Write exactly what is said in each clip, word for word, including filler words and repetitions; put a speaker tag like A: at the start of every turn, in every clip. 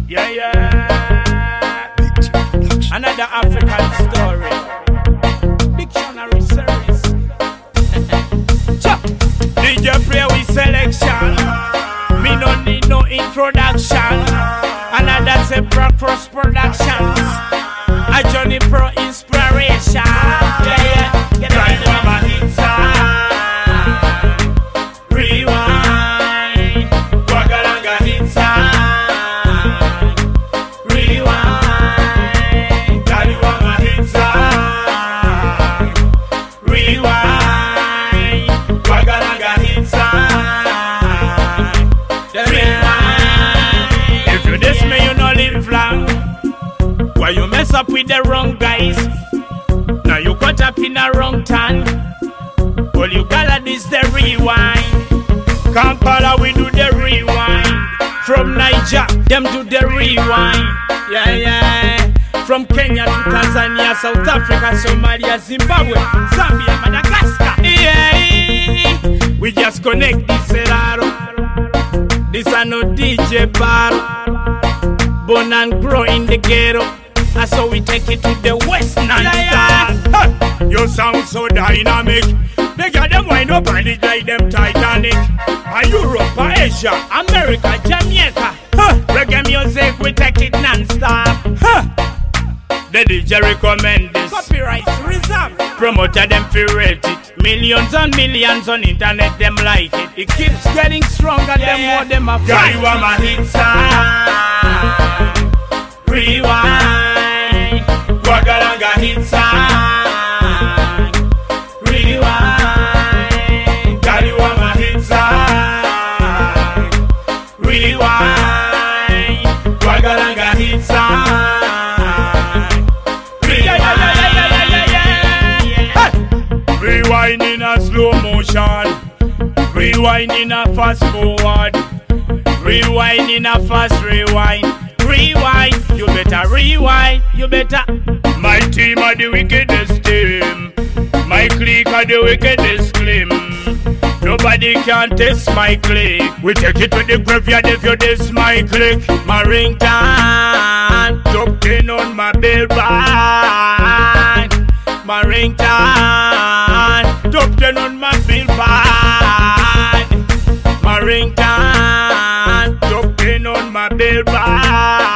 A: Yeah, yeah. Another African story. Dictionary series. D J play with selection. Me no need no introduction. Another separate cross productions. A Johnny Pro inspiration. Yeah, yeah. Get right on my inside. Rewind. Wagalanga inside. Rewind. Daddy want my inside. Rewind. Wagalanga inside. Rewind. If you diss me, you no live long. Why you mess up with the wrong guys? Now you got up in a wrong turn. All you gotta do is the rewind. Kampala we do the rewind. From Niger, them do the rewind. Yeah, yeah. From Kenya to Tanzania, South Africa, Somalia, Zimbabwe, Zambia, Madagascar. Yeah, we just connect this error. This are no D J bar. Born and grow in the ghetto. And so we take it to the West non-stop. Yeah, yeah. You sound so dynamic. They got them wind up and it like them Titanic. A Europe, a Asia, America, Jamaica. Huh. Reggae music, we take it non-stop. Huh. The D J recommend this. Copyrights reserved. Promoter them feel rate it. Millions and millions on internet, them like it. It keeps getting stronger, yeah, the more them are fighting. You are my hit side. Rewind. Wagalanga hit side. Rewind. God, you are my hit side. Rewind. Wagalanga hit side. Rewind. Rewind in a slow motion. Rewind in a fast forward. Rewind in a fast rewind. Rewind, you better rewind, you better. My team are the wickedest team. My clique are the wickedest claim. Nobody can test my clique. We take it to the graveyard if you diss my clique. My ringtone, top ten on my billboard. My ringtone, top ten on my billboard. My ringtone, top ten on my billboard.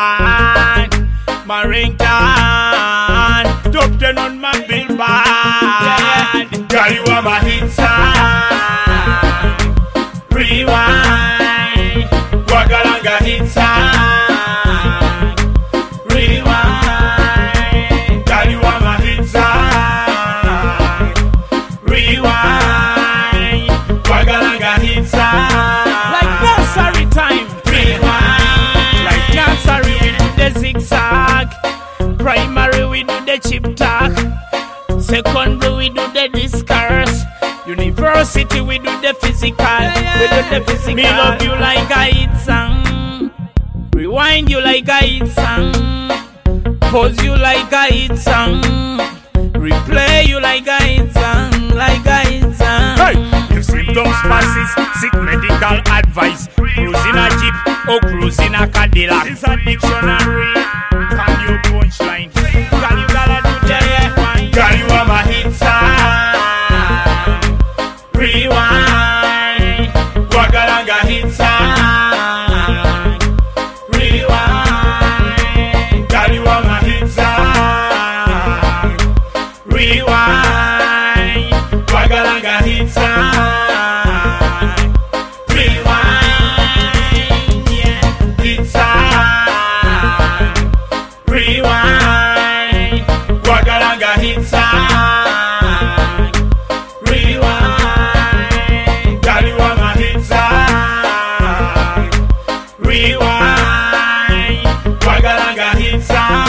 A: My ringtone, top ten on my billboard. Girl, you are my hit side. Rewind. Wagalanga hit side. Rewind. Girl, you are my hit side. Rewind. Wagalanga hit side. Like nursery time. Rewind. Like nursery we do the zigzag. Primary we do the chip talk. Secondary we do the discourse. University we do the physical. Yeah, yeah. We do the physical. Me love you like a hit song. Rewind you like a hit song. Pause you like a hit song. Replay you like a hit song. Like a hit song. Hey! If symptoms passes, seek medical advice. Cruise in a jeep or cruise in a Cadillac. This is a dictionary. Can you punchline? Can you gotta do that? Girl, you are my hit side. Rewind. Wagalanga hit side. Rewind. Girl, you are my hit side. Rewind. Wagalanga hit side. Rewind. Yeah. Hit side. Rewind. Wagalanga hit side. Rewind. Girl, you are my hit side. Rewind. Wagalanga hit side.